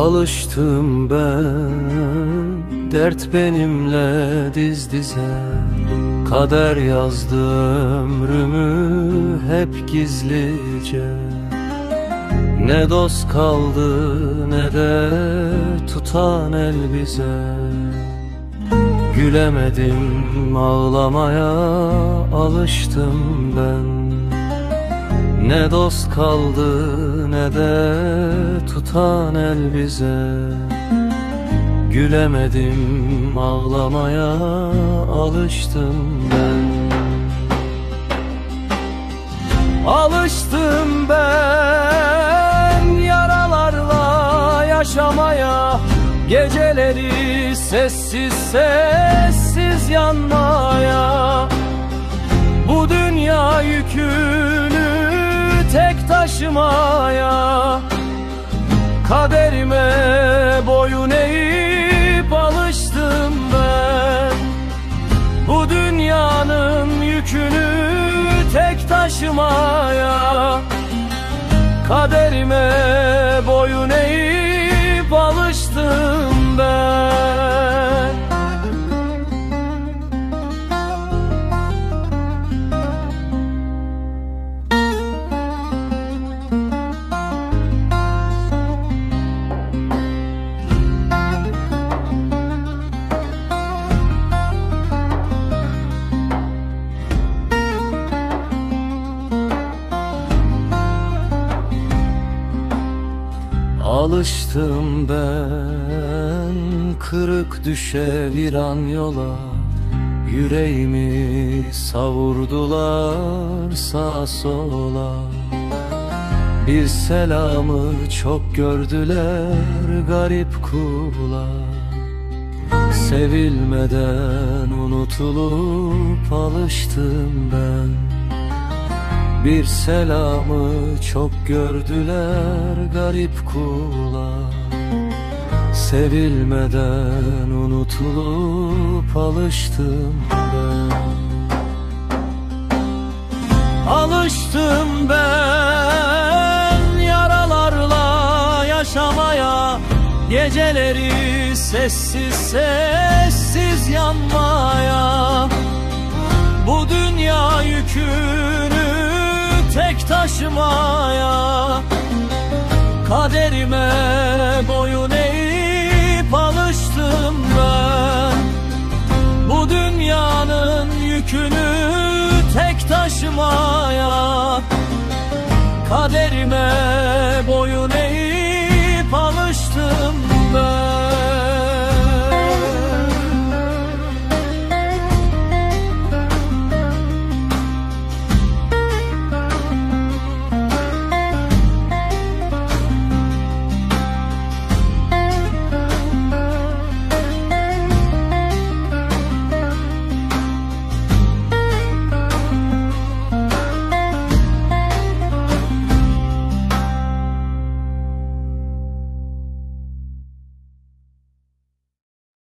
Alıştım ben, dert benimle diz dize. Kader yazdı ömrümü hep gizlice. Ne dost kaldı ne de tutan el bize. Gülemedim ağlamaya, alıştım ben. Ne dost kaldı ne de tutan el bize. Gülemedim ağlamaya, alıştım ben. Alıştım ben yaralarla yaşamaya. Geceleri sessiz sessiz yanmaya. Bu dünya yükünü tek taşımaya. Kaderime boyun eğip alıştım ben. Bu dünyanın yükünü tek taşımaya. Kaderime boyun eğip alıştım ben. Alıştım ben kırık düşe viran yola. Yüreğimi savurdular sağa sola. Bir selamı çok gördüler garip kullar. Sevilmeden unutulup alıştım ben. Bir selamı çok gördüler garip kullar. Sevilmeden unutulup alıştım ben. Alıştım ben yaralarla yaşamaya. Geceleri sessiz sessiz yanmaya. Bu dünya yükünü tek taşımaya. Kaderime boyun eğip alıştım ben. Bu dünyanın yükünü tek taşımaya. Kaderime